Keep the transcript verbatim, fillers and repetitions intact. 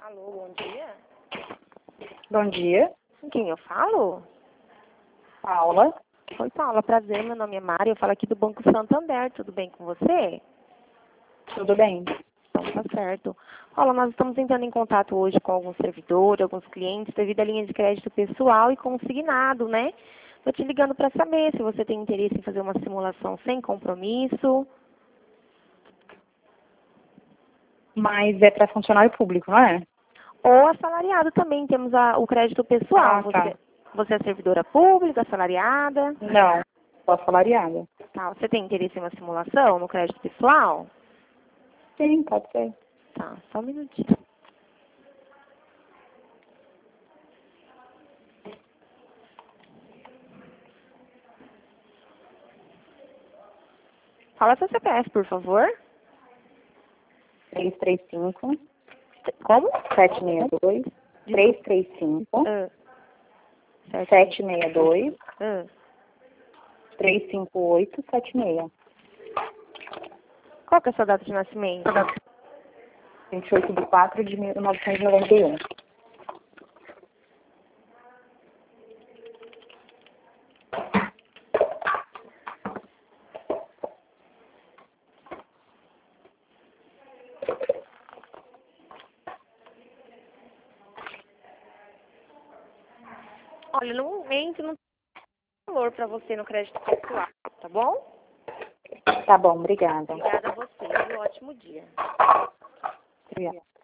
Alô, bom dia. Bom dia. Com quem eu falo? Paula. Oi, Paula, prazer, meu nome é Mari, eu falo aqui do Banco Santander, tudo bem com você? Tudo bem? Então, tá certo. Paula, nós estamos entrando em contato hoje com alguns servidores, alguns clientes, devido à linha de crédito pessoal e consignado, né? Estou te ligando para saber se você tem interesse em fazer uma simulação sem compromisso. Mas é para funcionário público, não é? Ou assalariado também, temos a, o crédito pessoal. Ah, tá. Você, você é servidora pública, assalariada? Não, sou assalariada. Tá, você tem interesse em uma simulação no crédito pessoal? Sim, pode ser. Tá, só um minutinho. Fala seu C P F, por favor. três três cinco, Como? sete seis dois, três três cinco, Ah, sete seis dois, ah. três cinco oito, sete seis. Qual que é a sua data de nascimento? vinte e oito de quatro de mil novecentos e noventa e um. Olha, no momento não tem valor para você no crédito pessoal, tá bom? Tá bom, obrigada. Obrigada a você e um ótimo dia. Obrigada.